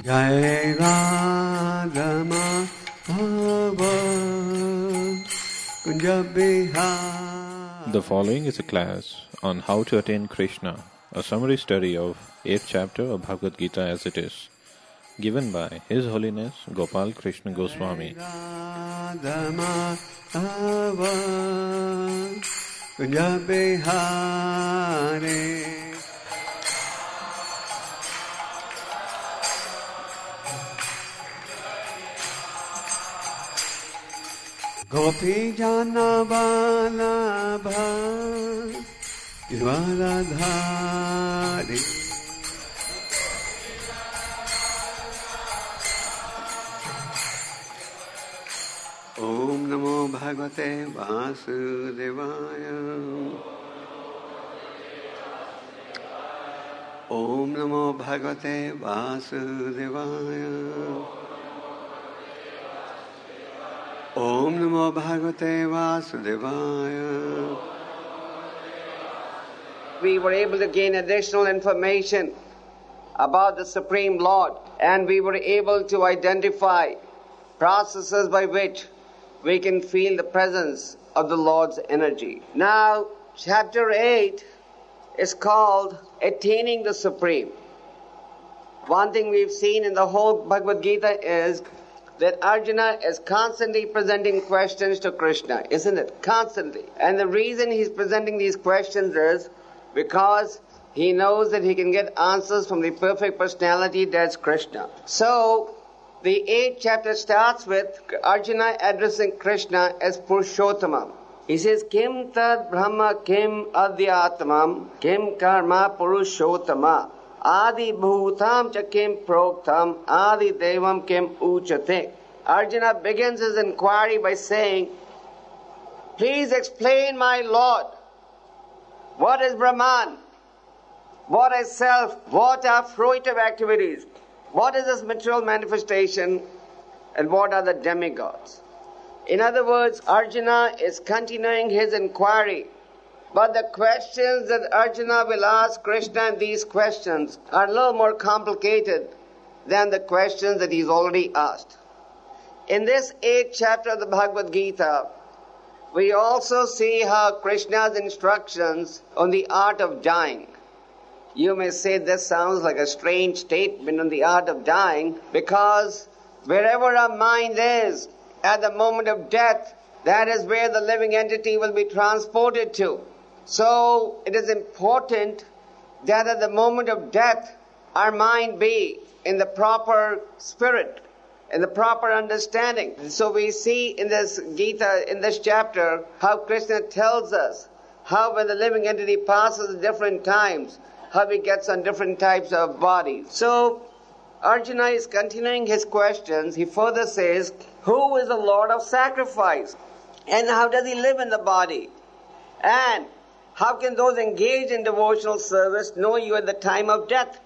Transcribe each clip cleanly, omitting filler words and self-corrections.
Jai Radha Madhava Kunja Bihari. The following is a class on how to attain Krishna, a summary study of 8th chapter of Bhagavad Gita as it is, given by His Holiness Gopal Krishna Goswami. Radha Madhava Kunja Bihari. Gopi Jana Vallabha Givaradhari. Om Namo Bhagavate Vasudevaya. Om Namo Bhagavate Vasudevaya. Om Namo Bhagavate Vasudevaya. We were able to gain additional information about the Supreme Lord, and we were able to identify processes by which we can feel the presence of the Lord's energy. Now, chapter 8 is called Attaining the Supreme. One thing we've seen in the whole Bhagavad Gita is that Arjuna is constantly presenting questions to Krishna, isn't it? Constantly. And the reason he's presenting these questions is because he knows that he can get answers from the perfect personality that's Krishna. So, the 8th chapter starts with Arjuna addressing Krishna as Purushottamam. He says, Kim tad brahma kim adhyatmam kim karma purushottama adi bhutam cha kim proktam adi devam kim uchate. Arjuna begins his inquiry by saying, please explain, my Lord, what is Brahman? What is self? What are fruitive activities? What is this material manifestation? And what are the demigods? In other words, Arjuna is continuing his inquiry. But the questions that Arjuna will ask Krishna in these questions are a little more complicated than the questions that he's already asked. In this 8th chapter of the Bhagavad Gita, we also see how Krishna's instructions on the art of dying. You may say this sounds like a strange statement on the art of dying, because wherever our mind is at the moment of death, that is where the living entity will be transported to. So it is important that at the moment of death, our mind be in the proper spirit, in the proper understanding. So we see in this Gita, in this chapter, how Krishna tells us how when the living entity passes at different times, how he gets on different types of bodies. So Arjuna is continuing his questions. He further says, who is the Lord of sacrifice? And how does he live in the body? And how can those engaged in devotional service know you at the time of death?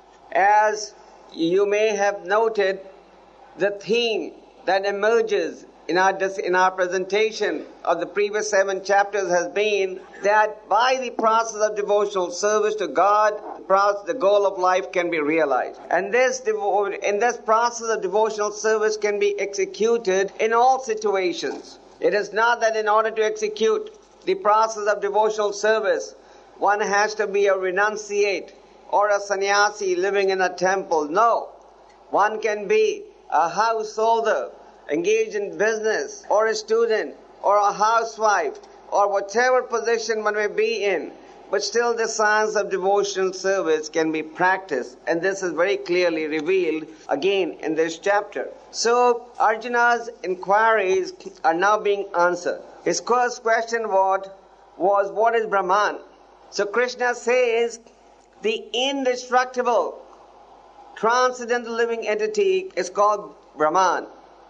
As you may have noted, the theme that emerges in our presentation of the previous 7 chapters has been that by the process of devotional service to God, the goal of life can be realized. And this process of devotional service can be executed in all situations. It is not that in order to execute the process of devotional service, one has to be a renunciate or a sannyasi living in a temple. No. One can be a householder engaged in business, or a student, or a housewife, or whatever position one may be in, but still the science of devotional service can be practiced. And this is very clearly revealed again in this chapter. So Arjuna's inquiries are now being answered. His first question was what is Brahman? So Krishna says, the indestructible, transcendental living entity is called Brahman.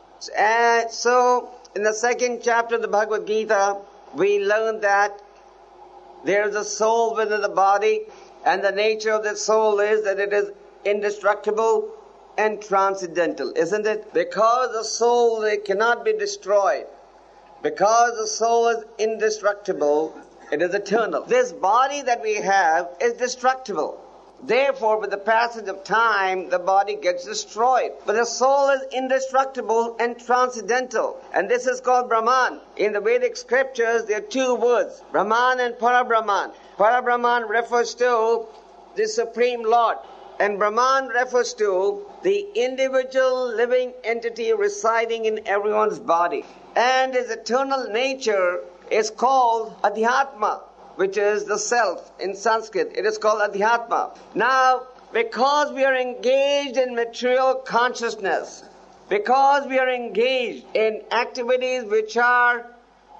So in the 2nd chapter of the Bhagavad Gita, we learn that there is a soul within the body, and the nature of the soul is that it is indestructible and transcendental, isn't it? Because the soul, it cannot be destroyed. Because the soul is indestructible, it is eternal. This body that we have is destructible. Therefore, with the passage of time, the body gets destroyed. But the soul is indestructible and transcendental. And this is called Brahman. In the Vedic scriptures, there are two words, Brahman and Parabrahman. Parabrahman refers to the Supreme Lord. And Brahman refers to the individual living entity residing in everyone's body. And his eternal nature is called Adhyatma, which is the self. In Sanskrit, it is called Adhyatma. Now, because we are engaged in material consciousness, because we are engaged in activities which are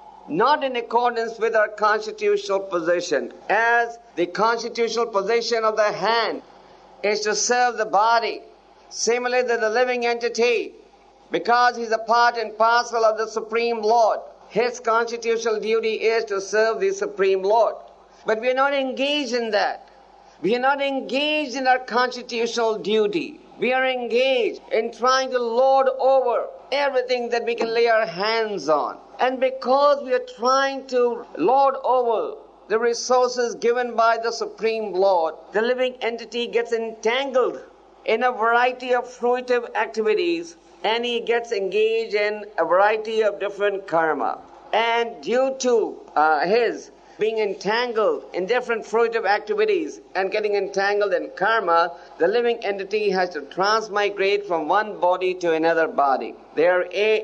not in accordance with our constitutional position, as the constitutional position of the hand is to serve the body, similarly the living entity, because he's a part and parcel of the Supreme Lord, his constitutional duty is to serve the Supreme Lord. But we are not engaged in that. We are not engaged in our constitutional duty. We are engaged in trying to lord over everything that we can lay our hands on. And because we are trying to lord over the resources given by the Supreme Lord, the living entity gets entangled in a variety of fruitive activities, and he gets engaged in a variety of different karma. And due to his being entangled in different fruitive activities and getting entangled in karma, the living entity has to transmigrate from one body to another body. There are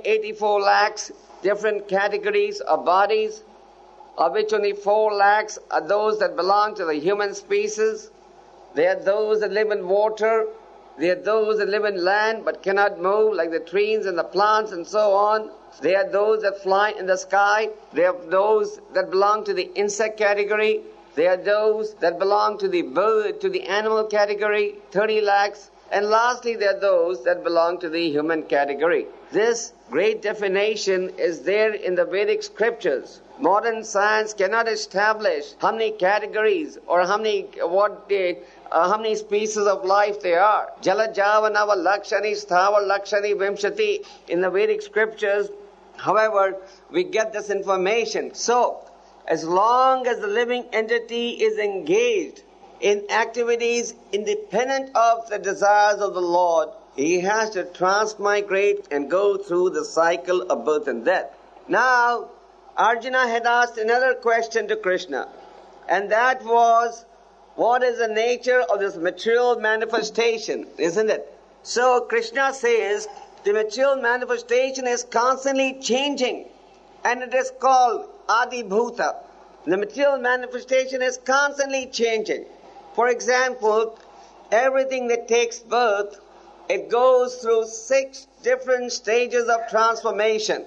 84 lakhs different categories of bodies, of which only 4 lakhs are those that belong to the human species. There are those that live in water. There are those that live in land but cannot move, like the trees and the plants and so on. There are those that fly in the sky. There are those that belong to the insect category. There are those that belong to the bird, to the animal category, 30 lakhs. And lastly, there are those that belong to the human category. This great definition is there in the Vedic scriptures. Modern science cannot establish how many categories or how many species of life there are. Jalajavanava lakshani sthavar lakshani vimshati. In the Vedic scriptures, however, we get this information. So, as long as the living entity is engaged in activities independent of the desires of the Lord, he has to transmigrate and go through the cycle of birth and death. Now, Arjuna had asked another question to Krishna, and that was, what is the nature of this material manifestation, isn't it? So Krishna says, the material manifestation is constantly changing, and it is called Adi Bhuta. The material manifestation is constantly changing. For example, everything that takes birth, it goes through 6 different stages of transformation.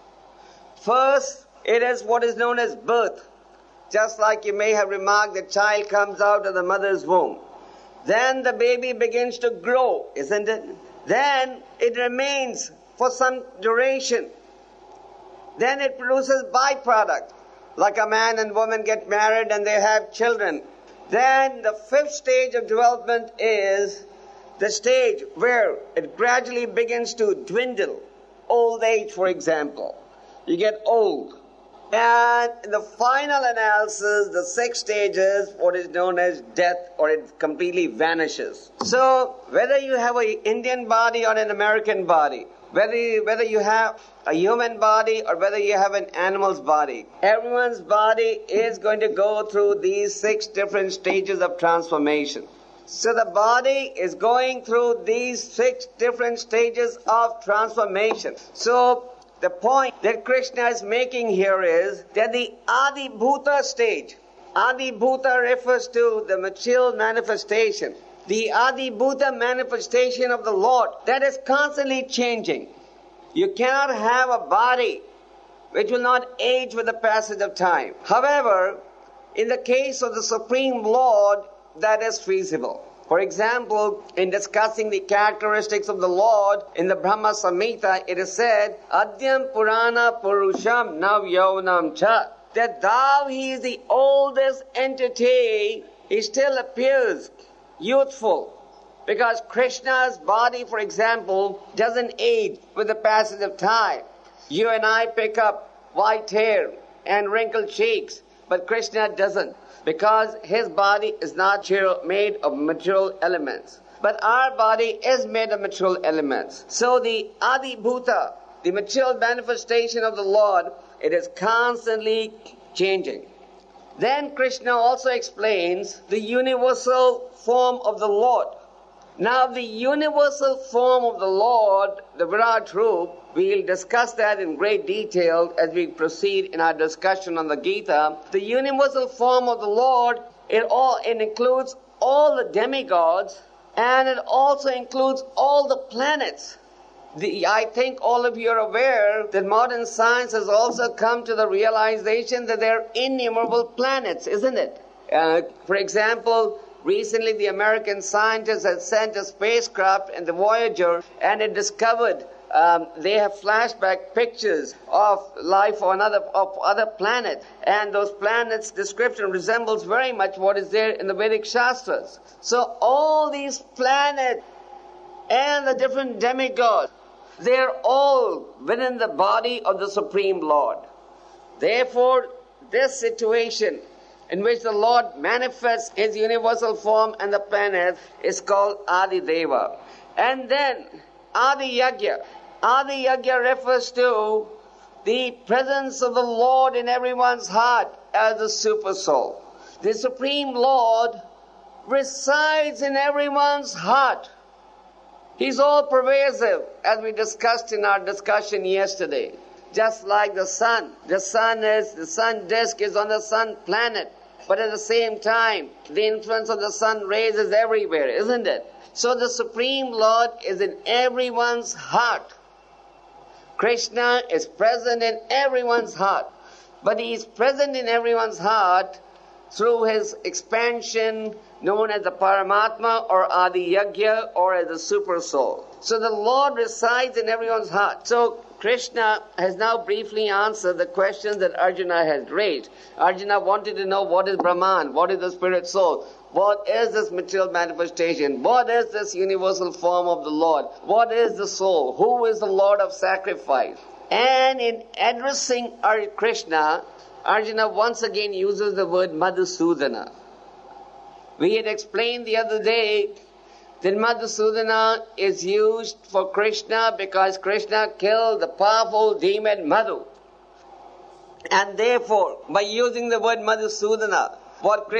First, it is what is known as birth. Just like you may have remarked, the child comes out of the mother's womb. Then the baby begins to grow, isn't it? Then it remains for some duration. Then it produces byproduct. Like a man and woman get married and they have children. Then the 5th stage of development is the stage where it gradually begins to dwindle. Old age, for example. You get old. And in the final analysis, the 6th stage is what is known as death, or it completely vanishes. So, whether you have an Indian body or an American body, whether you have a human body or whether you have an animal's body, everyone's body is going to go through these 6 different stages of transformation. So the body is going through these 6 different stages of transformation. So, the point that Krishna is making here is that the Adi Bhuta stage, Adi Bhuta refers to the material manifestation. The Adi Bhuta manifestation of the Lord, that is constantly changing. You cannot have a body which will not age with the passage of time. However, in the case of the Supreme Lord, that is feasible. For example, in discussing the characteristics of the Lord, in the Brahma Samhita, it is said, Adyam Purana Purusham Nav Yaunam Cha, that thou, he is the oldest entity, he still appears youthful. Because Krishna's body, for example, doesn't age with the passage of time. You and I pick up white hair and wrinkled cheeks, but Krishna doesn't. because his body is not made of material elements. But our body is made of material elements. So the Adi Bhuta, the material manifestation of the Lord, it is constantly changing. Then Krishna also explains the universal form of the Lord. Now the universal form of the Lord, the Virat Roop, we'll discuss that in great detail as we proceed in our discussion on the Gita. The universal form of the Lord, it includes all the demigods, and it also includes all the planets. I think all of you are aware that modern science has also come to the realization that there are innumerable planets, isn't it? For example, recently the American scientists had sent a spacecraft in the Voyager, and it discovered they have flashback pictures of life on other planets, and those planets' description resembles very much what is there in the Vedic Shastras. So all these planets and the different demigods, they're all within the body of the Supreme Lord. Therefore, this situation in which the Lord manifests His universal form and the planet is called Adi Deva. And then Adi Yajna. Adi Yajna refers to the presence of the Lord in everyone's heart as the Super Soul. The Supreme Lord resides in everyone's heart. He's all pervasive, as we discussed in our discussion yesterday. Just like the sun. The sun disk is on the sun planet. But at the same time, the influence of the sun rays is everywhere, isn't it? So the Supreme Lord is in everyone's heart. Krishna is present in everyone's heart. But He is present in everyone's heart through His expansion known as the Paramatma or Adi Yajna or as the Super Soul. So the Lord resides in everyone's heart. So Krishna has now briefly answered the questions that Arjuna had raised. Arjuna wanted to know what is Brahman, what is the Spirit Soul, what is this material manifestation, what is this universal form of the Lord, what is the soul, who is the Lord of sacrifice. And in addressing Krishna, Arjuna once again uses the word Madhusudana. We had explained the other day that Madhusudana is used for Krishna because Krishna killed the powerful demon Madhu. And therefore, by using the word Madhusudana, what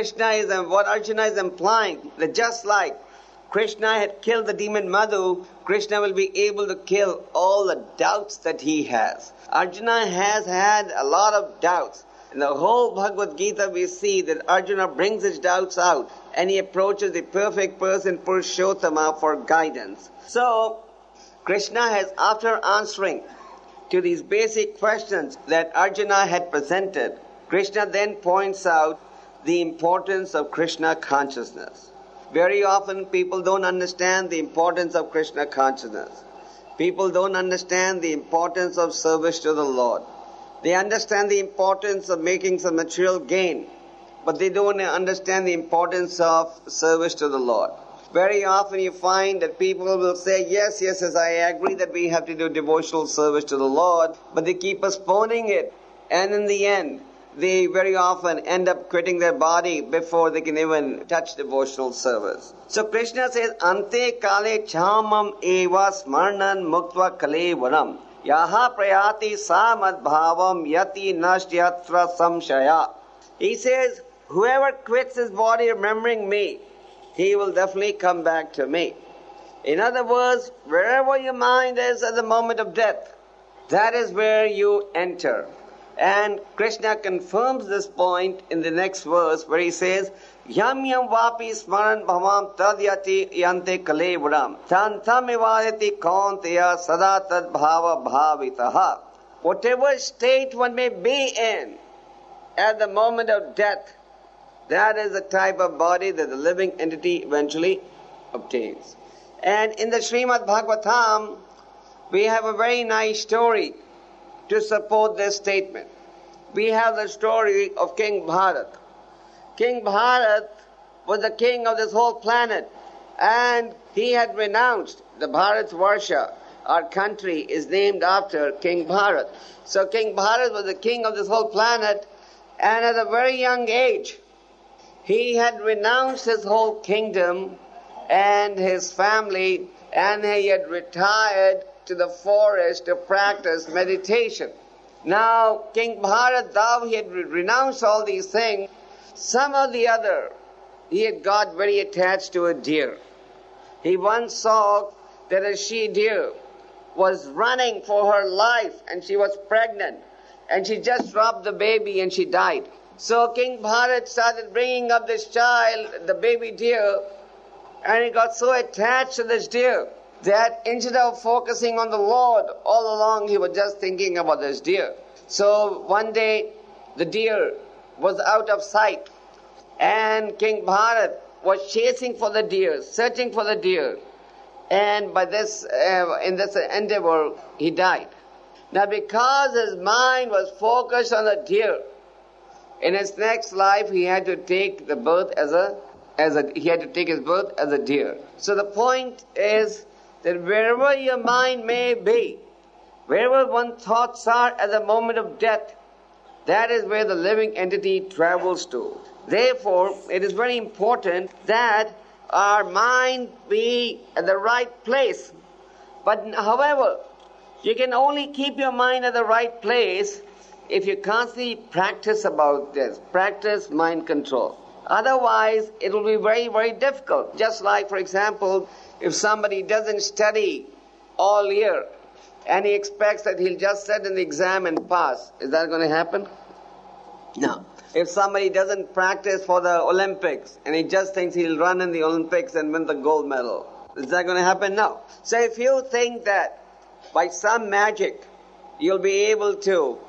Arjuna is implying, that just like Krishna had killed the demon Madhu, Krishna will be able to kill all the doubts that he has. Arjuna has had a lot of doubts. In the whole Bhagavad Gita we see that Arjuna brings his doubts out and he approaches the perfect person Purushottama for guidance. So, Krishna has, after answering to these basic questions that Arjuna had presented, Krishna then points out the importance of Krishna consciousness. Very often people don't understand the importance of Krishna consciousness. People don't understand the importance of service to the Lord. They understand the importance of making some material gain, but they don't understand the importance of service to the Lord. Very often you find that people will say, yes, I agree that we have to do devotional service to the Lord, but they keep postponing it. And in the end, they very often end up quitting their body before they can even touch devotional service. So Krishna says, Ante kale chamam eva smarnan muktva kale varam. Yaha prayati samad bhavam yati nashyatra samshaya. He says, whoever quits his body remembering me, he will definitely come back to me. In other words, wherever your mind is at the moment of death, that is where you enter. And Krishna confirms this point in the next verse where he says, Yam yam vapi smaran bhavam tadyati yante kalevaram tantam evadati kaunteya sada tad bhava bhavitaha. Whatever state one may be in at the moment of death, that is the type of body that the living entity eventually obtains. And in the Srimad Bhagavatam, we have a very nice story to support this statement. We have the story of King Bharat. King Bharat was the king of this whole planet, and he had renounced the Bharatvarsha. Our country is named after King Bharat. So King Bharat was the king of this whole planet, and at a very young age, he had renounced his whole kingdom and his family, and he had retired to the forest to practice meditation. Now, King Bharat, though he had renounced all these things, somehow or the other, he had got very attached to a deer. He once saw that a she-deer was running for her life, and she was pregnant, and she just dropped the baby and she died. So King Bharat started bringing up this child, the baby deer, and he got so attached to this deer that instead of focusing on the Lord, all along he was just thinking about this deer. So one day the deer was out of sight, and King Bharat was chasing for the deer, searching for the deer, and by this, in this endeavor, he died. Now, because his mind was focused on the deer, in his next life he had to take the birth he had to take his birth as a deer. So the point is that wherever your mind may be, wherever one's thoughts are at the moment of death, that is where the living entity travels to. Therefore, it is very important that our mind be at the right place. But however, you can only keep your mind at the right place if you constantly practice about this, practice mind control. Otherwise, it will be very, very difficult. Just like, for example, if somebody doesn't study all year and he expects that he'll just sit in the exam and pass, is that going to happen? No. If somebody doesn't practice for the Olympics and he just thinks he'll run in the Olympics and win the gold medal, is that going to happen? No. So if you think that by some magic you'll be able to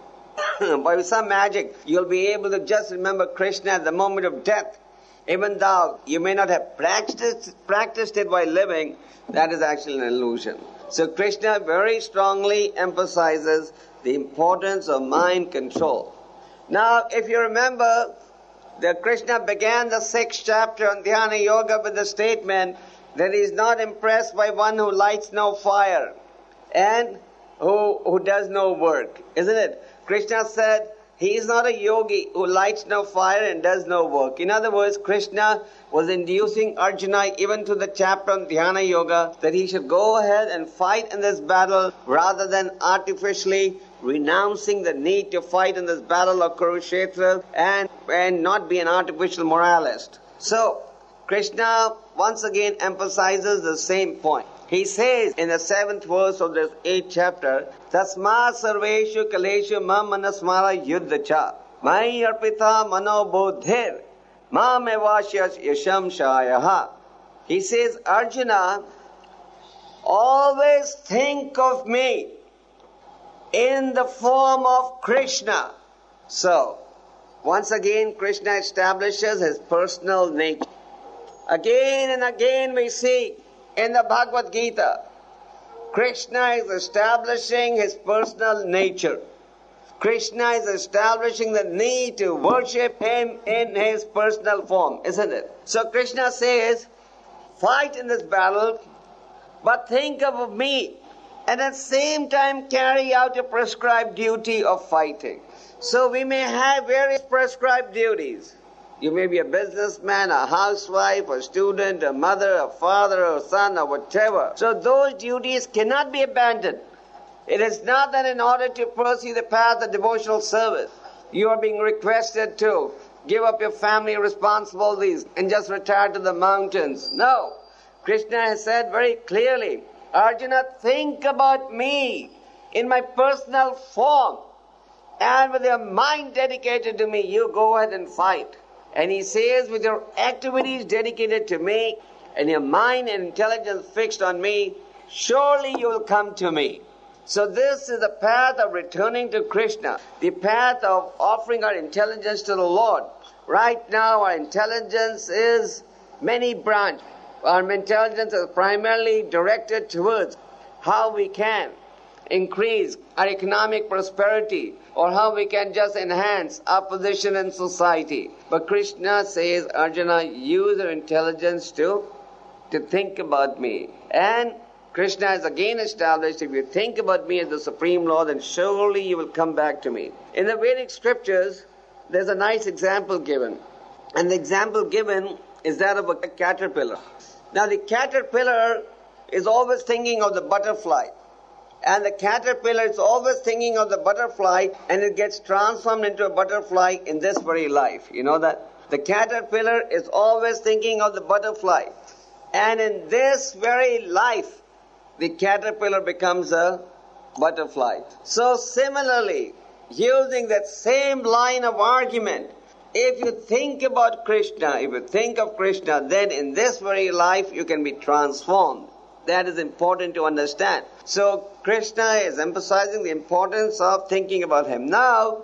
just remember Krishna at the moment of death, even though you may not have practiced it while living, that is actually an illusion. So Krishna very strongly emphasizes the importance of mind control. Now, if you remember, that Krishna began the 6th chapter on Dhyana Yoga with the statement that he is not impressed by one who lights no fire and who does no work, isn't it? Krishna said he is not a yogi who lights no fire and does no work. In other words, Krishna was inducing Arjuna even to the chapter on Dhyana Yoga that he should go ahead and fight in this battle rather than artificially renouncing the need to fight in this battle of Kurukshetra and not be an artificial moralist. So, Krishna once again emphasizes the same point. He says in the 7th verse of this 8th chapter, Tasma sarveshu kaleshu mam manasmara yuddhacha mai arpita mano bodhir mam evashyas yasham shayaha. He says, Arjuna, always think of me in the form of Krishna. So, once again Krishna establishes his personal nature. Again and again we see in the Bhagavad Gita, Krishna is establishing his personal nature. Krishna is establishing the need to worship him in his personal form, isn't it? So Krishna says, fight in this battle, but think of me, and at the same time carry out your prescribed duty of fighting. So we may have various prescribed duties. You may be a businessman, a housewife, a student, a mother, a father, a son, or whatever. So those duties cannot be abandoned. It is not that in order to pursue the path of devotional service, you are being requested to give up your family responsibilities and just retire to the mountains. No. Krishna has said very clearly, Arjuna, think about me in my personal form. And with your mind dedicated to me, you go ahead and fight. And he says, with your activities dedicated to me, and your mind and intelligence fixed on me, surely you will come to me. So this is the path of returning to Krishna, the path of offering our intelligence to the Lord. Right now our intelligence is many branched. Our intelligence is primarily directed towards how we can increase our economic prosperity, or how we can just enhance our position in society. But Krishna says, Arjuna, use your intelligence to think about me. And Krishna has again established, if you think about me as the Supreme Lord, then surely you will come back to me. In the Vedic scriptures, there's a nice example given. And the example given is that of a caterpillar. Now the caterpillar is always thinking of the butterfly. And the caterpillar is always thinking of the butterfly, and it gets transformed into a butterfly in this very life. You know that? The caterpillar is always thinking of the butterfly. And in this very life, the caterpillar becomes a butterfly. So similarly, using that same line of argument, if you think about Krishna, if you think of Krishna, then in this very life you can be transformed. That is important to understand. So Krishna is emphasizing the importance of thinking about Him. Now,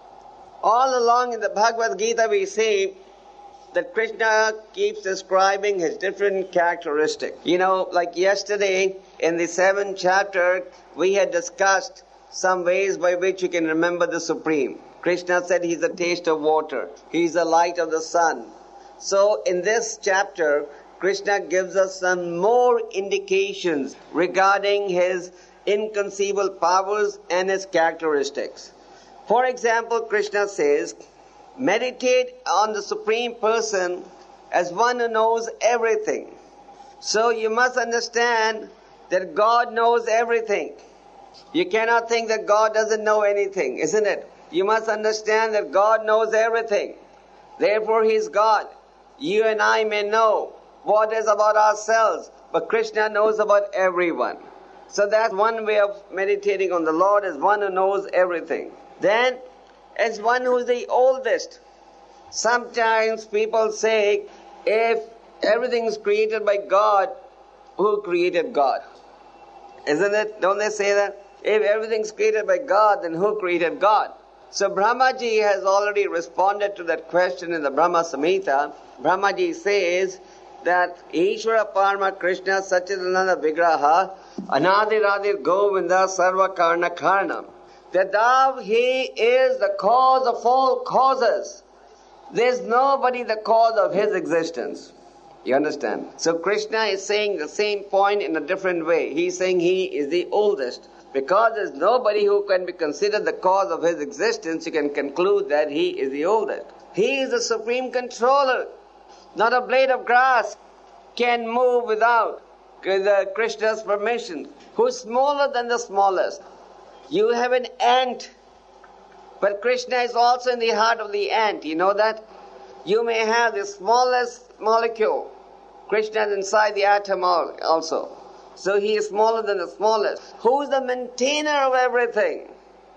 all along in the Bhagavad Gita we see that Krishna keeps describing His different characteristics. You know, like yesterday in the 7th chapter, we had discussed some ways by which you can remember the Supreme. Krishna said He's a taste of water. He's the light of the sun. So in this chapter, Krishna gives us some more indications regarding His inconceivable powers and His characteristics. For example, Krishna says, meditate on the Supreme Person as one who knows everything. So you must understand that God knows everything. You cannot think that God doesn't know anything, isn't it? You must understand that God knows everything. Therefore He is God. You and I may know what is about ourselves, but Krishna knows about everyone. So that's one way of meditating on the Lord, as one who knows everything. Then, as one who is the oldest. Sometimes people say, if everything is created by God, who created God? Isn't it? Don't they say that? If everything is created by God, then who created God? So Brahmaji has already responded to that question in the Brahma Samhita. Brahmaji says that Ishvara Parama Krishna Satchidananda Vigraha Anadiradir Govinda Sarva Karna Karnam. That thou, He is the cause of all causes. There's nobody the cause of His existence. You understand? So Krishna is saying the same point in a different way. He's saying He is the oldest. Because there's nobody who can be considered the cause of His existence, you can conclude that He is the oldest. He is the supreme controller. Not a blade of grass can move without Krishna's permission. Who's smaller than the smallest? You have an ant, but Krishna is also in the heart of the ant. You know that? You may have the smallest molecule. Krishna is inside the atom also. So He is smaller than the smallest. Who is the maintainer of everything?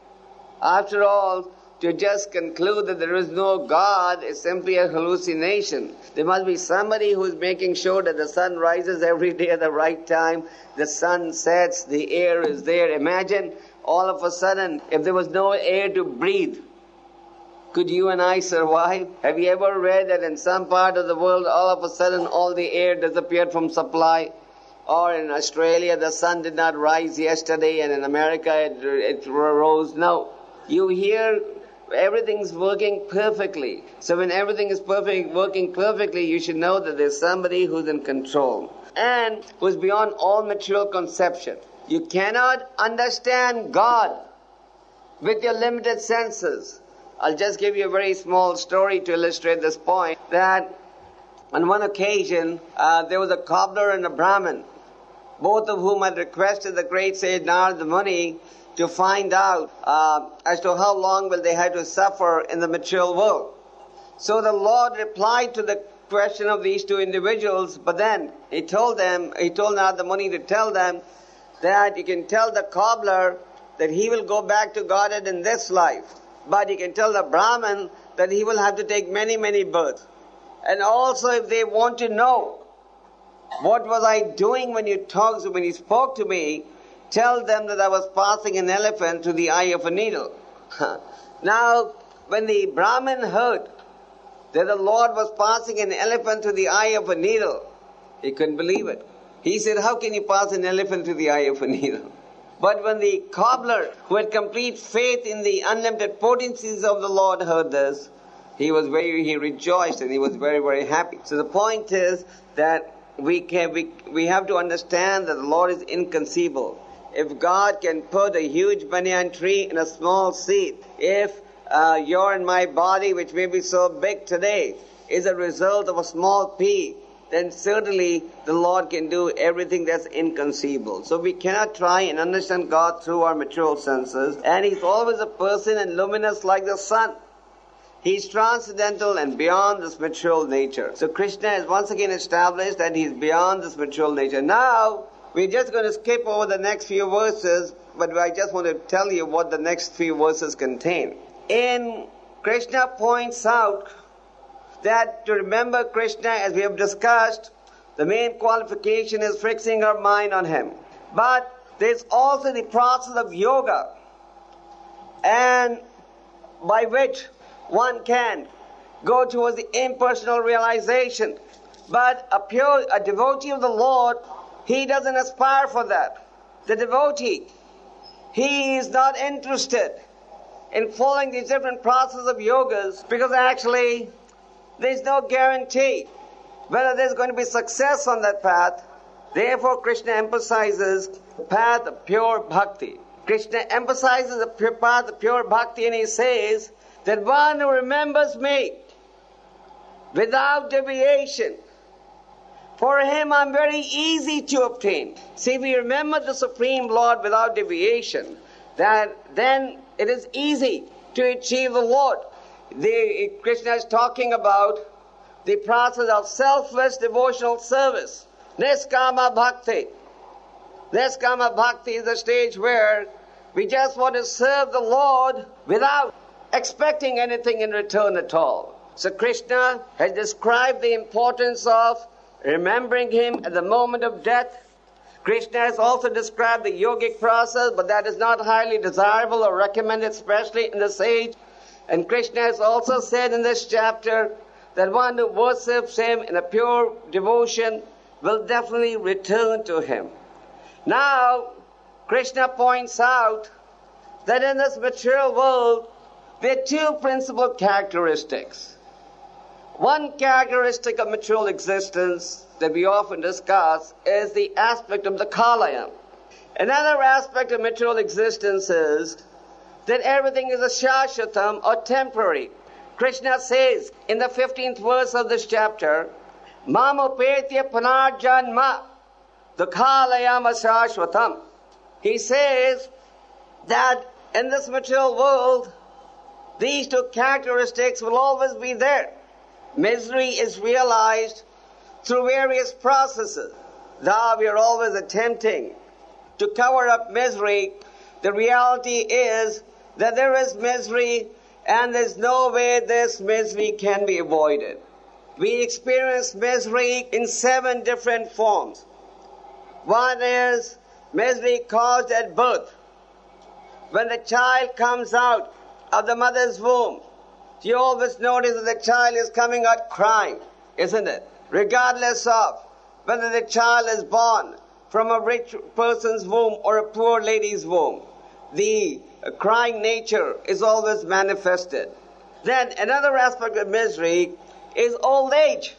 After all, to just conclude that there is no God is simply a hallucination. There must be somebody who is making sure that the sun rises every day at the right time, the sun sets, the air is there. Imagine all of a sudden, if there was no air to breathe, could you and I survive? Have you ever read that in some part of the world, all of a sudden all the air disappeared from supply? Or in Australia, the sun did not rise yesterday, and in America it rose. No. You hear everything's working perfectly. So when everything is working perfectly, you should know that there's somebody who's in control and who's beyond all material conception. You cannot understand God with your limited senses. I'll just give you a very small story to illustrate this point, that on one occasion, there was a cobbler and a Brahmin, both of whom had requested the great sage Narada Muni to find out as to how long will they have to suffer in the material world. So the Lord replied to the question of these two individuals, but then He told Narada Muni to tell them that you can tell the cobbler that he will go back to Godhead in this life, but you can tell the Brahmin that he will have to take many, many births. And also, if they want to know what was I doing when you spoke to me, tell them that I was passing an elephant through the eye of a needle. Now, when the Brahmin heard that the Lord was passing an elephant through the eye of a needle, he couldn't believe it. He said, how can you pass an elephant through the eye of a needle? But when the cobbler, who had complete faith in the unlimited potencies of the Lord, heard this, he rejoiced and he was very, very happy. So the point is that we have to understand that the Lord is inconceivable. If God can put a huge banyan tree in a small seed, if your and my body, which may be so big today, is a result of a small p, then certainly the Lord can do everything that's inconceivable. So we cannot try and understand God through our material senses. And He's always a person and luminous like the sun. He's transcendental and beyond this material nature. So Krishna has once again established that He's beyond this material nature. Now, we're just going to skip over the next few verses, but I just want to tell you what the next few verses contain. Krishna points out that to remember Krishna, as we have discussed, the main qualification is fixing our mind on Him. But there's also the process of yoga, and by which one can go towards the impersonal realization. But a devotee of the Lord, he doesn't aspire for that. The devotee, he is not interested in following these different processes of yogas, because actually there's no guarantee whether there's going to be success on that path. Therefore, Krishna emphasizes the path of pure bhakti. Krishna emphasizes the path of pure bhakti, and he says that one who remembers me without deviation, for him I'm very easy to obtain. See, if we remember the Supreme Lord without deviation, then it is easy to achieve the Lord. Krishna is talking about the process of selfless devotional service. Niskama bhakti. Niskama bhakti is the stage where we just want to serve the Lord without expecting anything in return at all. So Krishna has described the importance of remembering Him at the moment of death. Krishna has also described the yogic process, but that is not highly desirable or recommended, especially in this age. And Krishna has also said in this chapter that one who worships Him in a pure devotion will definitely return to Him. Now, Krishna points out that in this material world, there are two principal characteristics. One characteristic of material existence that we often discuss is the aspect of the kalayam. Another aspect of material existence is that everything is a shashvatam or temporary. Krishna says in the 15th verse of this chapter, Mamupetya panarjanma dukhalayam ashashvatam. He says that in this material world, these two characteristics will always be there. Misery is realized through various processes. Though we are always attempting to cover up misery, the reality is that there is misery, and there's no way this misery can be avoided. We experience misery in 7 different forms. One is misery caused at birth. When the child comes out of the mother's womb, you always notice that the child is coming out crying, isn't it? Regardless of whether the child is born from a rich person's womb or a poor lady's womb, the crying nature is always manifested. Then another aspect of misery is old age.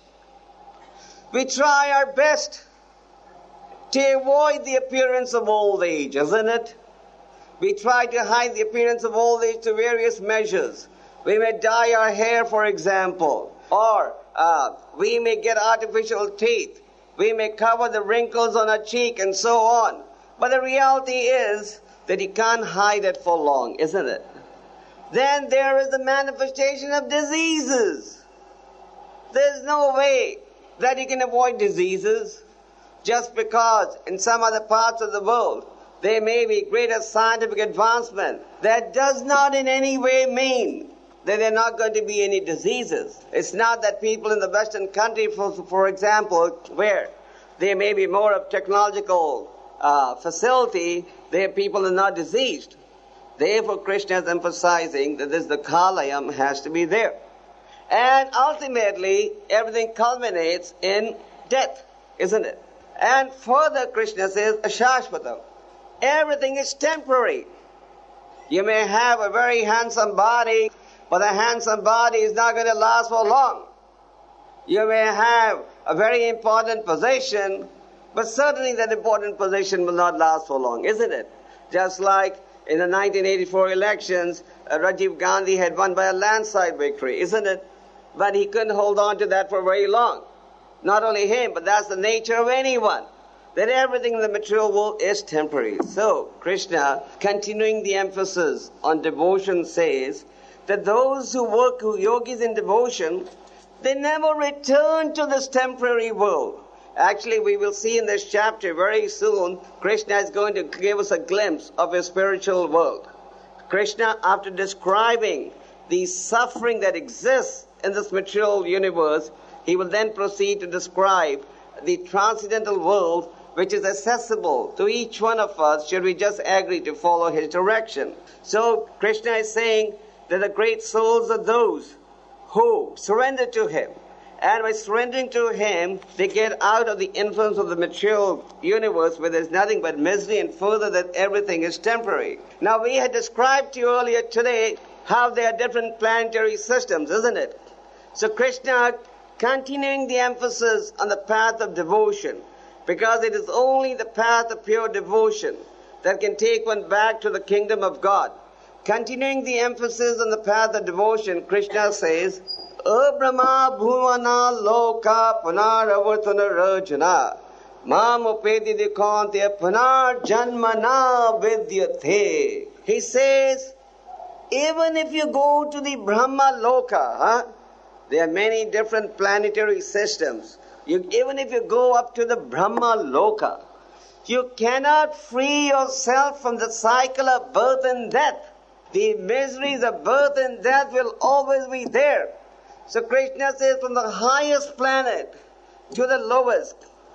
We try our best to avoid the appearance of old age, isn't it? We try to hide the appearance of old age to various measures. We may dye our hair, for example, or we may get artificial teeth. We may cover the wrinkles on our cheek and so on. But the reality is that you can't hide it for long, isn't it? Then there is the manifestation of diseases. There's no way that you can avoid diseases just because in some other parts of the world there may be greater scientific advancement. That does not in any way mean that there are not going to be any diseases. It's not that people in the Western country, for example, where there may be more of technological facility, there people are not diseased. Therefore, Krishna is emphasizing that the kalayam has to be there. And ultimately, everything culminates in death, isn't it? And further, Krishna says, ashashvatam. Everything is temporary. You may have a very handsome body, but a handsome body is not going to last for long. You may have a very important position, but certainly that important position will not last for long, isn't it? Just like in the 1984 elections, Rajiv Gandhi had won by a landslide victory, isn't it? but he couldn't hold on to that for very long. Not only him, but that's the nature of anyone, that everything in the material world is temporary. So, Krishna, continuing the emphasis on devotion, says that those who work, who yogis in devotion, they never return to this temporary world. Actually, we will see in this chapter very soon, Krishna is going to give us a glimpse of a spiritual world. Krishna, after describing the suffering that exists in this material universe, he will then proceed to describe the transcendental world which is accessible to each one of us should we just agree to follow his direction. So Krishna is saying that the great souls are those who surrender to him. And by surrendering to him, they get out of the influence of the material universe where there's nothing but misery, and further that everything is temporary. Now we had described to you earlier today how there are different planetary systems, isn't it? So Krishna continuing the emphasis on the path of devotion, because it is only the path of pure devotion that can take one back to the kingdom of God. Continuing the emphasis on the path of devotion, Krishna says, Brahma bhuvana loka punaravartana rajana mam upeti dikantya punar janmana vidyate. He says, even if you go to the Brahma loka, there are many different planetary systems. Even if you go up to the Brahma loka, you cannot free yourself from the cycle of birth and death. The miseries of birth and death will always be there. So Krishna says, from the highest planet to the lowest,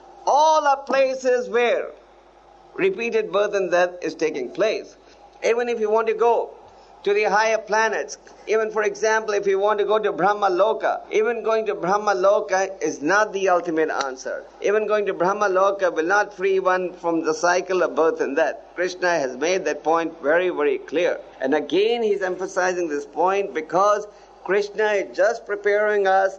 all are places where repeated birth and death is taking place. Even if you want to go to the higher planets, even for example, if you want to go to Brahma Loka, even going to Brahma Loka is not the ultimate answer. Even going to Brahma Loka will not free one from the cycle of birth and death. Krishna has made that point very, very clear. And again, he's emphasizing this point because Krishna is just preparing us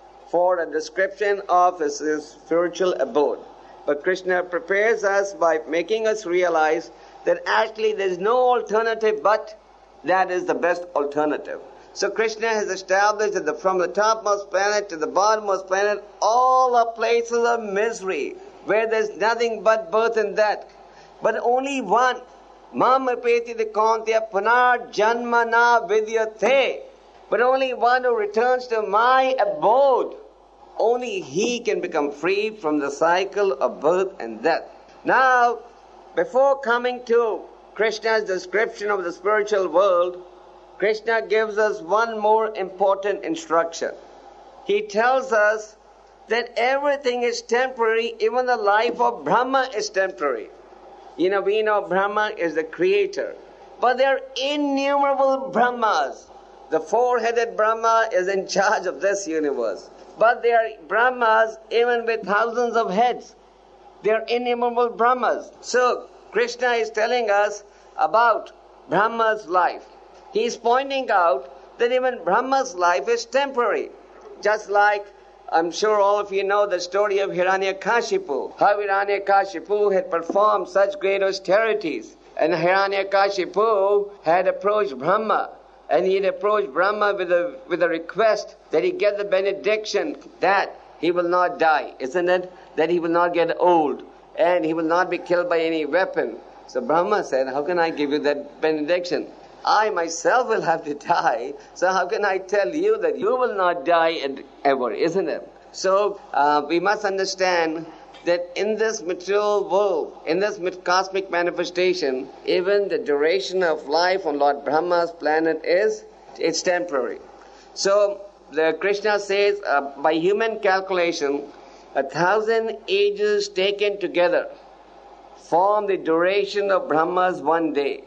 for a description of his spiritual abode. But Krishna prepares us by making us realize that actually there is no alternative but that is the best alternative. So Krishna has established that from the topmost planet to the bottommost planet, all are places of misery, where there's nothing but birth and death. But only one, mamapeti dikantya punar janmana vidyate. But only one who returns to my abode, only he can become free from the cycle of birth and death. Now, before coming to Krishna's description of the spiritual world, Krishna gives us one more important instruction. He tells us that everything is temporary, even the life of Brahma is temporary. We know Brahma is the creator, but there are innumerable Brahmas. The four-headed Brahma is in charge of this universe. But there are Brahmas even with thousands of heads. There are innumerable Brahmas. So Krishna is telling us about Brahma's life. He is pointing out that even Brahma's life is temporary. Just like, I'm sure all of you know the story of Hiranyakashipu. How Hiranyakashipu had performed such great austerities. And Hiranyakashipu had approached Brahma. And he had approached Brahma with a request that he get the benediction that he will not die, isn't it? That he will not get old and he will not be killed by any weapon. So Brahma said, how can I give you that benediction? I myself will have to die, so how can I tell you that you will not die ever, isn't it? So we must understand that in this material world, in this cosmic manifestation, even the duration of life on Lord Brahma's planet it's temporary. So the Krishna says, by human calculation, 1,000 ages taken together form the duration of Brahma's one day.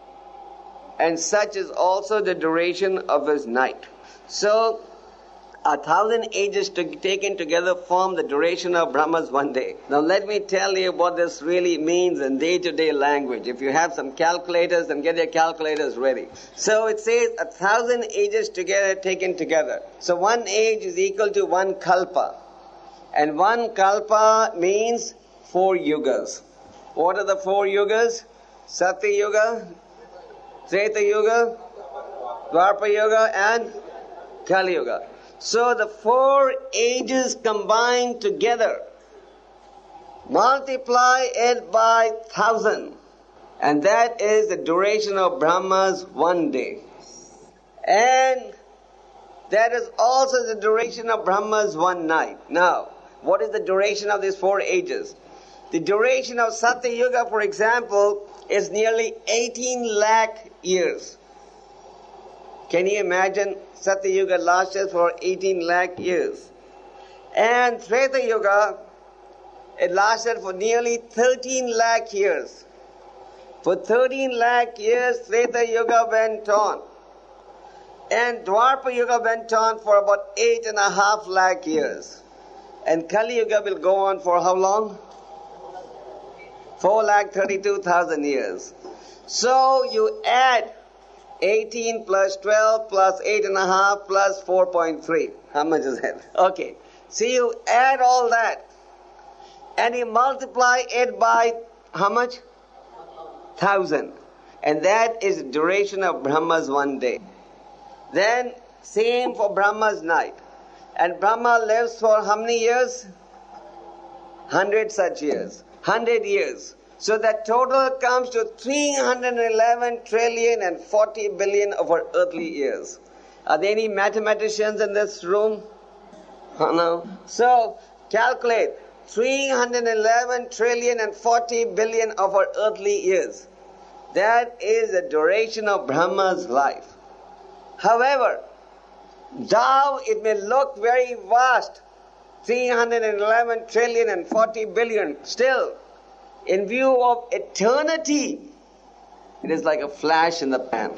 And such is also the duration of his night. So 1,000 ages taken together form the duration of Brahma's one day. Now let me tell you what this really means in day-to-day language. If you have some calculators, then get your calculators ready. So it says 1,000 ages together taken together. So one age is equal to one kalpa. And one kalpa means 4 yugas. What are the 4 yugas? Satya Yuga, Treta Yuga, Dwapara Yuga and Kali Yuga. So the 4 ages combined together, multiply it by 1,000, and that is the duration of Brahma's one day. And that is also the duration of Brahma's one night. Now, what is the duration of these 4 ages? The duration of Satya Yuga, for example, is nearly 18 lakh years. Can you imagine? Satya Yuga lasted for 18 lakh years. And Treta Yuga, it lasted for nearly 13 lakh years. For 13 lakh years, Treta Yuga went on. And Dwapara Yuga went on for about 8.5 lakh years. And Kali Yuga will go on for how long? 4,32,000 years. So you add 18 plus 12 plus 8.5 plus 4.3. How much is that? Okay. So you add all that and you multiply it by how much? 1,000. And that is the duration of Brahma's one day. Then same for Brahma's night. And Brahma lives for how many years? 100 such years. 100 years. So that total comes to 311 trillion and 40 billion of our earthly years. Are there any mathematicians in this room? No. So calculate 311 trillion and 40 billion of our earthly years. That is the duration of Brahma's life. However, though it may look very vast, 311 trillion and 40 billion, still, in view of eternity, it is like a flash in the pan.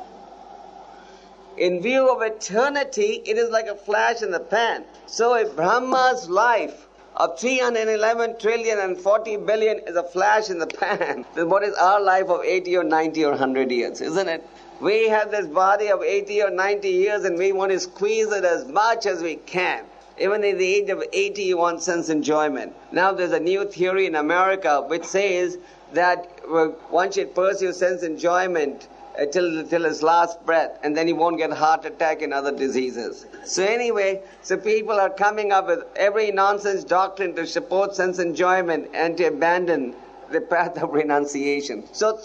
In view of eternity, it is like a flash in the pan. So if Brahma's life of 311 trillion and 40 billion is a flash in the pan, then what is our life of 80 or 90 or 100 years, isn't it? We have this body of 80 or 90 years and we want to squeeze it as much as we can. Even at the age of 80, you want sense enjoyment. Now there's a new theory in America which says that one should pursue sense enjoyment till his last breath, and then he won't get heart attack and other diseases. So anyway, so people are coming up with every nonsense doctrine to support sense enjoyment and to abandon the path of renunciation. So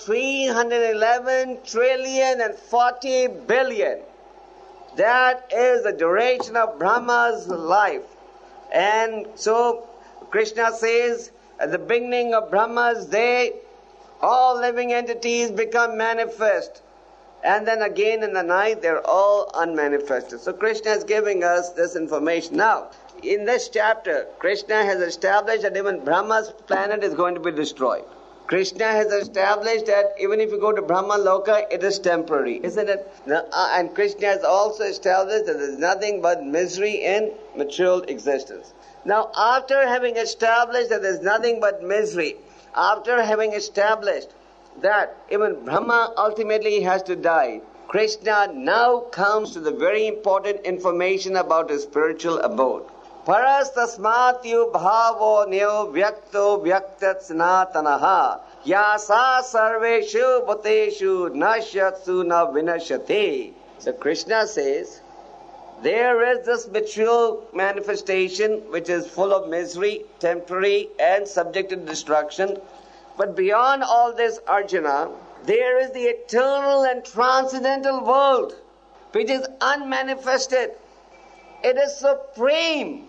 311 trillion and 40 billion. That is the duration of Brahma's life. And so Krishna says, at the beginning of Brahma's day, all living entities become manifest. And then again in the night, they're all unmanifested. So Krishna is giving us this information. Now, in this chapter, Krishna has established that even Brahma's planet is going to be destroyed. Krishna has established that even if you go to Brahma Loka, it is temporary, isn't it? And Krishna has also established that there is nothing but misery in material existence. Now, after having established that there is nothing but misery, after having established that even Brahma ultimately has to die, Krishna now comes to the very important information about his spiritual abode. Parastasmatyu bhavo nyo vyakto vyaktat sanatanaha yasa sarveshu bhuteshu nashyatsu na vinashate. So Krishna says, there is this material manifestation which is full of misery, temporary and subject to destruction. But beyond all this, Arjuna, there is the eternal and transcendental world which is unmanifested. It is supreme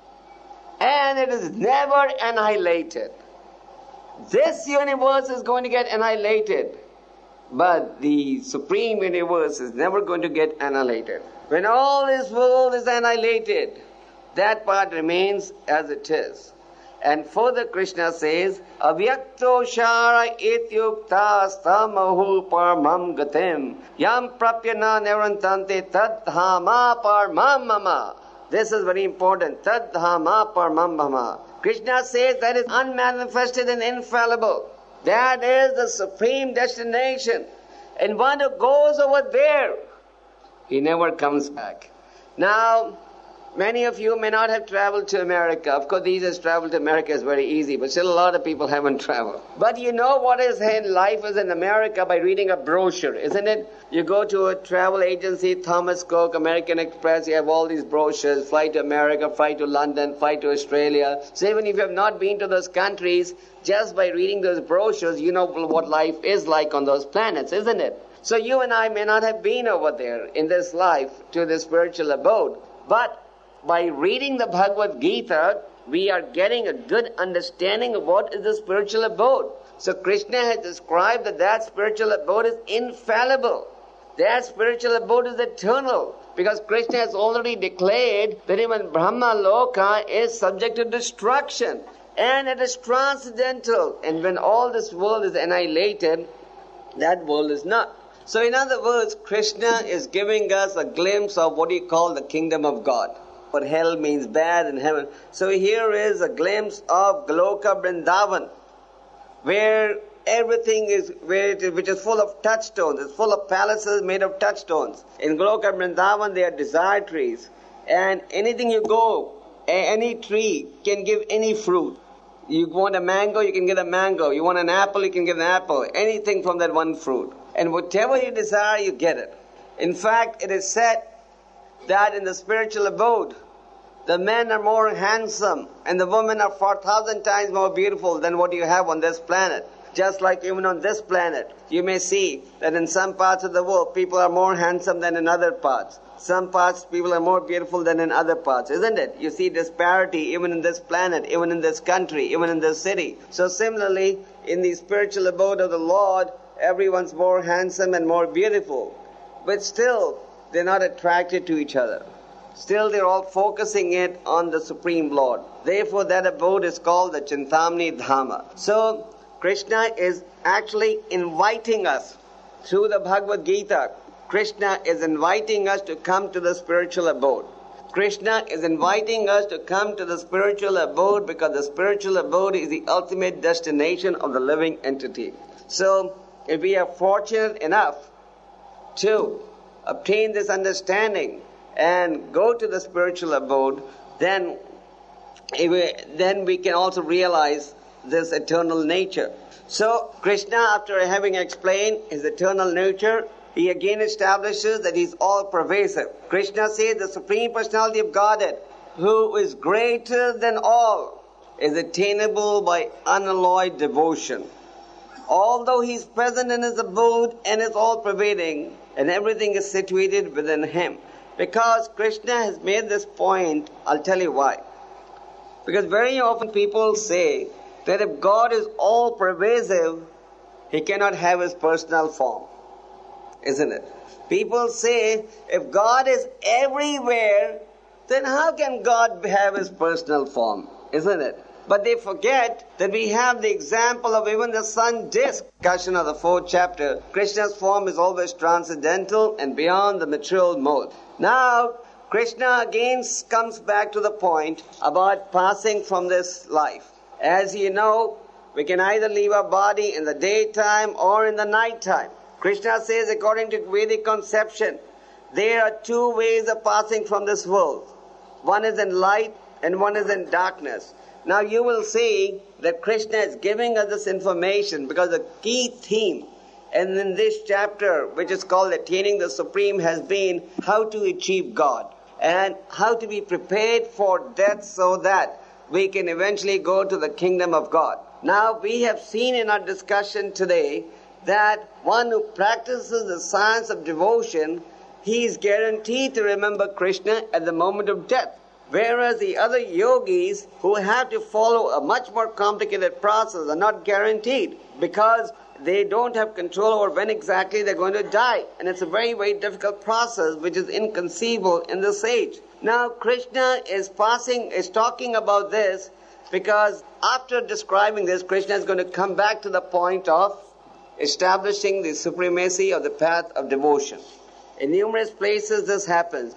and it is never annihilated. This universe is going to get annihilated, but the supreme universe is never going to get annihilated. When all this world is annihilated, that part remains as it is. And further Krishna says, Avyakto shara ityukta stamahu parmam gatim yam prapyana nevrantante tadhama parmam mama. This is very important. Tadhama parmam mama. Krishna says that is unmanifested and infallible. That is the supreme destination. And one who goes over there, he never comes back. Now, Many of you may not have traveled to America. Of course, these days travel to America is very easy, but still a lot of people haven't traveled. But you know what is life is in America by reading a brochure, isn't it? You go to a travel agency, Thomas Cook, American Express, you have all these brochures, fly to America, fly to London, fly to Australia. So even if you have not been to those countries, just by reading those brochures, you know what life is like on those planets, isn't it? So you and I may not have been over there in this life to the spiritual abode, but by reading the Bhagavad Gita, we are getting a good understanding of what is the spiritual abode. So Krishna has described that spiritual abode is infallible. That spiritual abode is eternal. Because Krishna has already declared that even Brahma Loka is subject to destruction. And it is transcendental. And when all this world is annihilated, that world is not. So in other words, Krishna is giving us a glimpse of what he call the kingdom of God. But hell means bad and heaven. So here is a glimpse of Goloka Vrindavan, where everything is, which is full of touchstones. It's full of palaces made of touchstones. In Goloka Vrindavan, there are desire trees. And anything you go, any tree can give any fruit. You want a mango, you can get a mango. You want an apple, you can get an apple. Anything from that one fruit. And whatever you desire, you get it. In fact, it is said that in the spiritual abode, the men are more handsome and the women are 4,000 times more beautiful than what you have on this planet. Just like even on this planet, you may see that in some parts of the world, people are more handsome than in other parts. Some parts, people are more beautiful than in other parts, isn't it? You see disparity even in this planet, even in this country, even in this city. So similarly, in the spiritual abode of the Lord, everyone's more handsome and more beautiful. But still, they're not attracted to each other. Still, they're all focusing it on the Supreme Lord. Therefore, that abode is called the Chintamani Dhama. So, Krishna is actually inviting us through the Bhagavad Gita. Krishna is inviting us to come to the spiritual abode. Krishna is inviting us to come to the spiritual abode because the spiritual abode is the ultimate destination of the living entity. So, if we are fortunate enough to obtain this understanding and go to the spiritual abode, then we can also realize this eternal nature. So Krishna, after having explained his eternal nature, he again establishes that he's all pervasive. Krishna says the Supreme Personality of Godhead, who is greater than all, is attainable by unalloyed devotion. Although he is present in his abode and is all pervading, and everything is situated within him. Because Krishna has made this point, I'll tell you why. Because very often people say that if God is all pervasive, he cannot have his personal form. Isn't it? People say if God is everywhere, then how can God have his personal form? Isn't it? But they forget that we have the example of even the sun disk. Discussion of the 4th chapter. Krishna's form is always transcendental and beyond the material mode. Now, Krishna again comes back to the point about passing from this life. As you know, we can either leave our body in the daytime or in the nighttime. Krishna says, according to Vedic conception, there are 2 ways of passing from this world. One is in light and one is in darkness. Now you will see that Krishna is giving us this information because the key theme and in this chapter, which is called Attaining the Supreme, has been how to achieve God and how to be prepared for death so that we can eventually go to the kingdom of God. Now we have seen in our discussion today that one who practices the science of devotion, he is guaranteed to remember Krishna at the moment of death. Whereas the other yogis who have to follow a much more complicated process are not guaranteed because they don't have control over when exactly they're going to die. And it's a very, very difficult process which is inconceivable in this age. Now Krishna is talking about this because after describing this, Krishna is going to come back to the point of establishing the supremacy of the path of devotion. In numerous places this happens.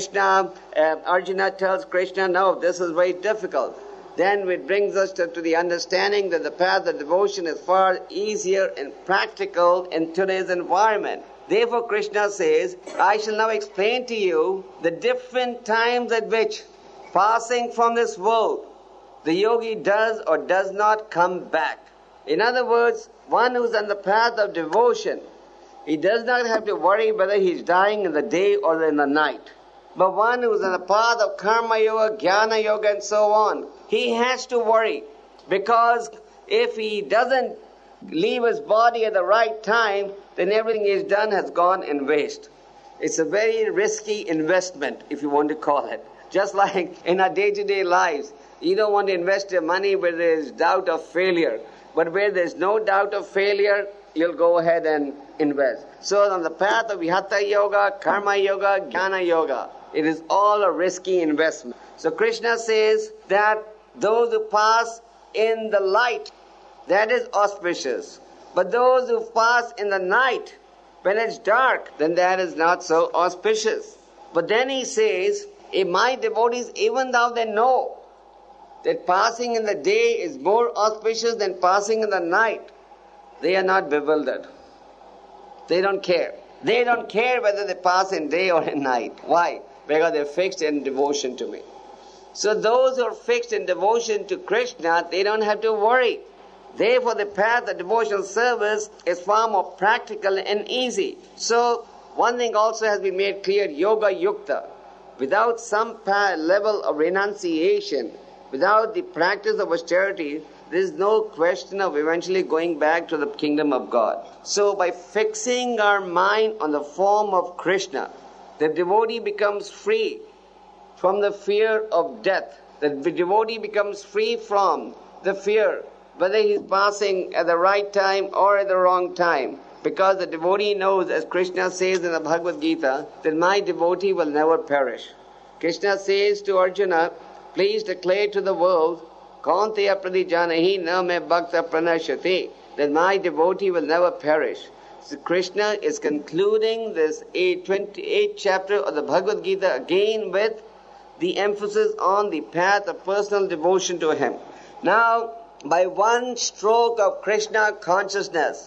Arjuna tells Krishna, no, this is very difficult. Then it brings us to the understanding that the path of devotion is far easier and practical in today's environment. Therefore Krishna says, I shall now explain to you the different times at which, passing from this world, the yogi does or does not come back. In other words, one who's on the path of devotion, he does not have to worry whether he's dying in the day or in the night. But one who's on the path of karma yoga, jnana yoga and so on, he has to worry, because if he doesn't leave his body at the right time, then everything he's done has gone in waste. It's a very risky investment, if you want to call it. Just like in our day-to-day lives, you don't want to invest your money where there is doubt of failure. But where there's no doubt of failure, you'll go ahead and invest. So on the path of Hatha Yoga, Karma Yoga, Jnana Yoga, it is all a risky investment. So Krishna says that those who pass in the light, that is auspicious. But those who pass in the night, when it's dark, then that is not so auspicious. But then he says, if my devotees, even though they know that passing in the day is more auspicious than passing in the night, they are not bewildered. They don't care. They don't care whether they pass in day or in night. Why? Because they're fixed in devotion to me. So those who are fixed in devotion to Krishna, they don't have to worry. Therefore, the path of devotional service is far more practical and easy. So, one thing also has been made clear, Yoga Yukta. Without some level of renunciation, without the practice of austerity, there is no question of eventually going back to the kingdom of God. So, by fixing our mind on the form of Krishna, the devotee becomes free from the fear of death. The devotee becomes free from the fear whether he is passing at the right time or at the wrong time. Because the devotee knows, as Krishna says in the Bhagavad Gita, that my devotee will never perish. Krishna says to Arjuna, please declare to the world, Kaunteya pradijanahi na me bhakta pranashyati, that my devotee will never perish. So Krishna is concluding this 28th chapter of the Bhagavad Gita again with the emphasis on the path of personal devotion to him. Now, by one stroke of Krishna consciousness,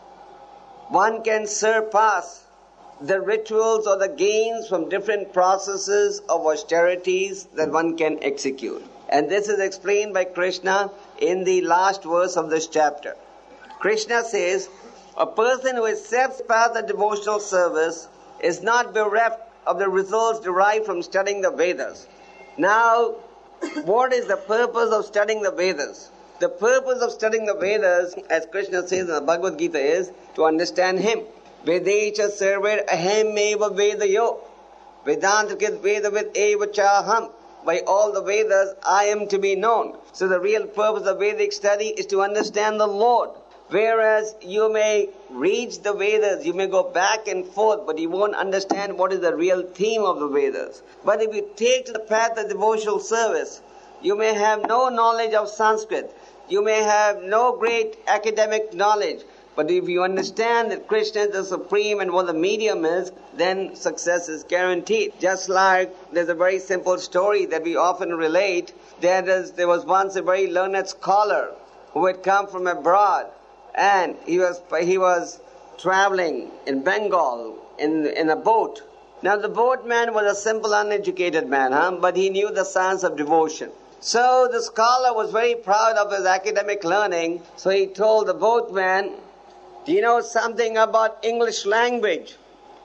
one can surpass the rituals or the gains from different processes of austerities that one can execute. And this is explained by Krishna in the last verse of this chapter. Krishna says, a person who accepts the path of devotional service is not bereft of the results derived from studying the Vedas. Now, what is the purpose of studying the Vedas? The purpose of studying the Vedas, as Krishna says in the Bhagavad Gita, is to understand him. Vedecha sarver ahem eva vedayo. Vedantakit vedavid eva chaham. By all the Vedas, I am to be known. So the real purpose of Vedic study is to understand the Lord. Whereas you may read the Vedas, you may go back and forth, but you won't understand what is the real theme of the Vedas. But if you take to the path of devotional service, you may have no knowledge of Sanskrit. You may have no great academic knowledge. But if you understand that Krishna is the supreme and what the medium is, then success is guaranteed. Just like there's a very simple story that we often relate. There was once a very learned scholar who had come from abroad, and he was traveling in Bengal in a boat. Now the boatman was a simple uneducated man, but he knew the science of devotion. So the scholar was very proud of his academic learning, so he told the boatman, do you know something about English language?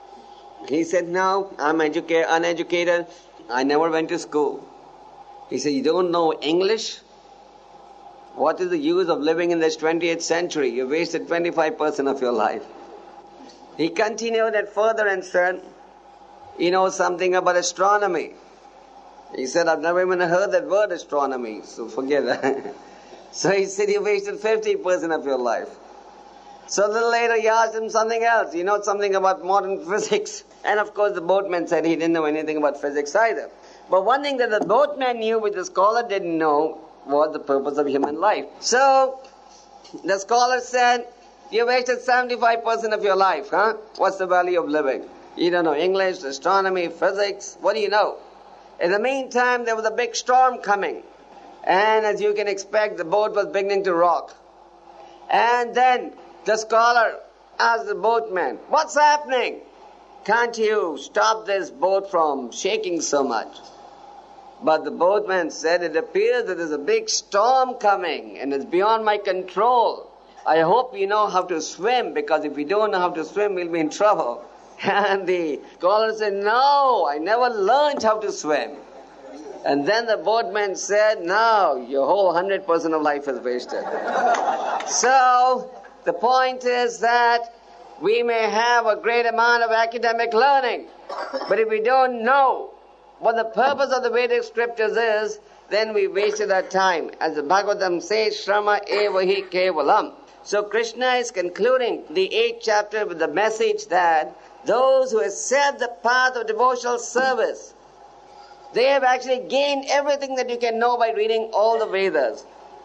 He said, no, I'm uneducated. I never went to school. He said, you don't know English? What is the use of living in this 20th century? You wasted 25% of your life. He continued it further and said, you know something about astronomy? He said, I've never even heard that word astronomy, so forget that. So he said, you wasted 50% of your life. So a little later he asked him something else. You know something about modern physics? And of course the boatman said he didn't know anything about physics either. But one thing that the boatman knew which the scholar didn't know was the purpose of human life. So the scholar said, you wasted 75% of your life, What's the value of living? You don't know English, astronomy, physics, what do you know? In the meantime, there was a big storm coming. And as you can expect, the boat was beginning to rock. And then the scholar asked the boatman, what's happening? Can't you stop this boat from shaking so much? But the boatman said, it appears that there's a big storm coming and it's beyond my control. I hope you know how to swim, because if you don't know how to swim, we'll be in trouble. And the scholar said, no, I never learned how to swim. And then the boatman said, no, your whole 100% of life is wasted. So, the point is that we may have a great amount of academic learning, but if we don't know what the purpose of the Vedic scriptures is, then we wasted our time. As the Bhagavatam says, Shrama eva hi kevalam. So Krishna is concluding the 8th chapter with the message that those who accept the path of devotional service, they have actually gained everything that you can know by reading all the Vedas.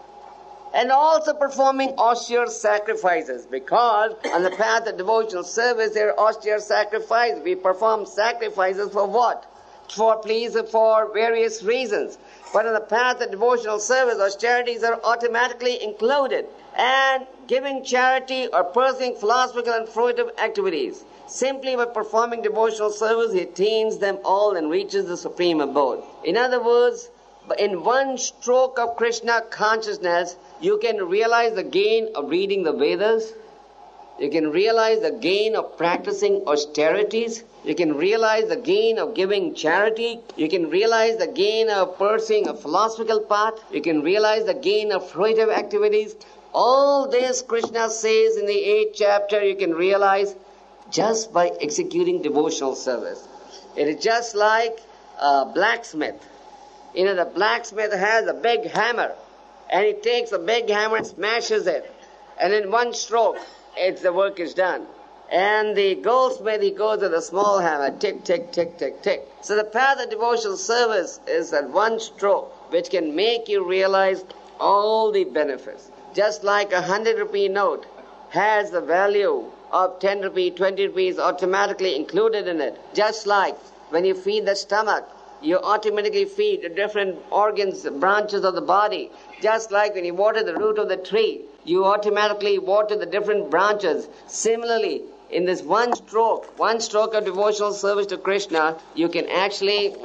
And also performing austere sacrifices, because on the path of devotional service there are austere sacrifices. We perform sacrifices for what? For various reasons. But on the path of devotional service, austerities are automatically included. And giving charity or pursuing philosophical and fruitive activities, simply by performing devotional service, he attains them all and reaches the supreme abode. In other words, in one stroke of Krishna consciousness, you can realize the gain of reading the Vedas. You can realize the gain of practicing austerities. You can realize the gain of giving charity. You can realize the gain of pursuing a philosophical path. You can realize the gain of fruitive activities. All this Krishna says in the 8th chapter you can realize just by executing devotional service. It is just like a blacksmith. You know, the blacksmith has a big hammer, and he takes a big hammer and smashes it, and in one stroke the work is done. And the goldsmith, he goes with a small hammer, tick, tick, tick, tick, tick. So the path of devotional service is that one stroke which can make you realize all the benefits. Just like a 100-rupee note has the value of 10 rupees, 20 rupees automatically included in it. Just like when you feed the stomach, you automatically feed the different organs, branches of the body. Just like when you water the root of the tree, you automatically water the different branches. Similarly, in this one stroke of devotional service to Krishna, you can actually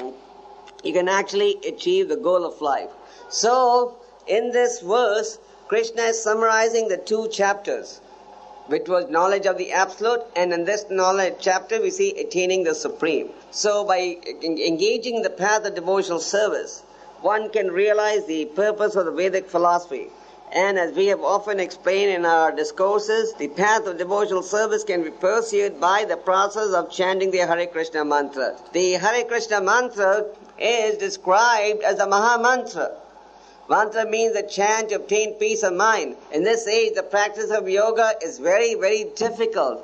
achieve the goal of life. So, in this verse, Krishna is summarizing the 2 chapters, which was knowledge of the Absolute, and in this knowledge chapter we see attaining the Supreme. So by engaging in the path of devotional service, one can realize the purpose of the Vedic philosophy. And as we have often explained in our discourses, the path of devotional service can be pursued by the process of chanting the Hare Krishna mantra. The Hare Krishna mantra is described as a Maha Mantra. Mantra means a chant to obtain peace of mind. In this age, the practice of yoga is very, very difficult.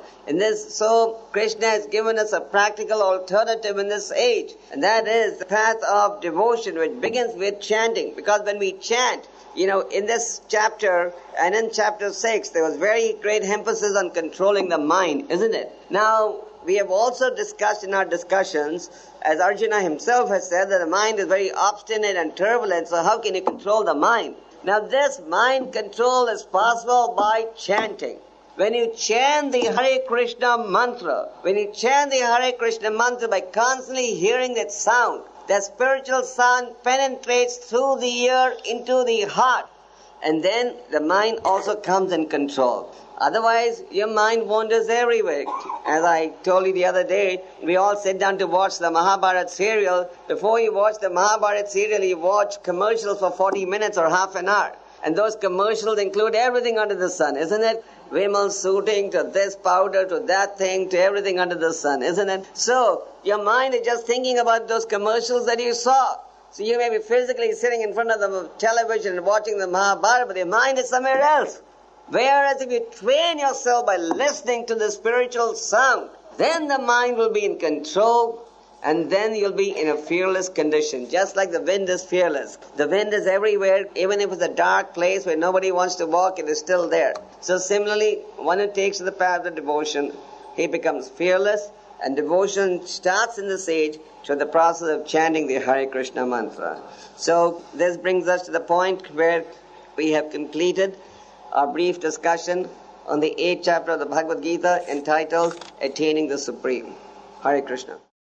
So Krishna has given us a practical alternative in this age, and that is the path of devotion, which begins with chanting. Because when we chant, in this chapter and in chapter 6, there was very great emphasis on controlling the mind, isn't it? Now, we have also discussed in our discussions, as Arjuna himself has said, that the mind is very obstinate and turbulent, so how can you control the mind? Now this mind control is possible by chanting. When you chant the Hare Krishna mantra, by constantly hearing that sound, that spiritual sound penetrates through the ear into the heart, and then the mind also comes in control. Otherwise, your mind wanders everywhere. As I told you the other day, we all sit down to watch the Mahabharata serial. Before you watch the Mahabharata serial, you watch commercials for 40 minutes or half an hour. And those commercials include everything under the sun, isn't it? Vimal suiting to this powder, to that thing, to everything under the sun, isn't it? So, your mind is just thinking about those commercials that you saw. So you may be physically sitting in front of the television and watching the Mahabharata, but your mind is somewhere else. Whereas if you train yourself by listening to the spiritual sound, then the mind will be in control, and then you'll be in a fearless condition. Just like the wind is fearless. The wind is everywhere, even if it's a dark place where nobody wants to walk, it is still there. So similarly, one who takes the path of devotion, he becomes fearless, and devotion starts in this age through the process of chanting the Hare Krishna mantra. So this brings us to the point where we have completed our brief discussion on the 8th chapter of the Bhagavad Gita entitled Attaining the Supreme. Hare Krishna.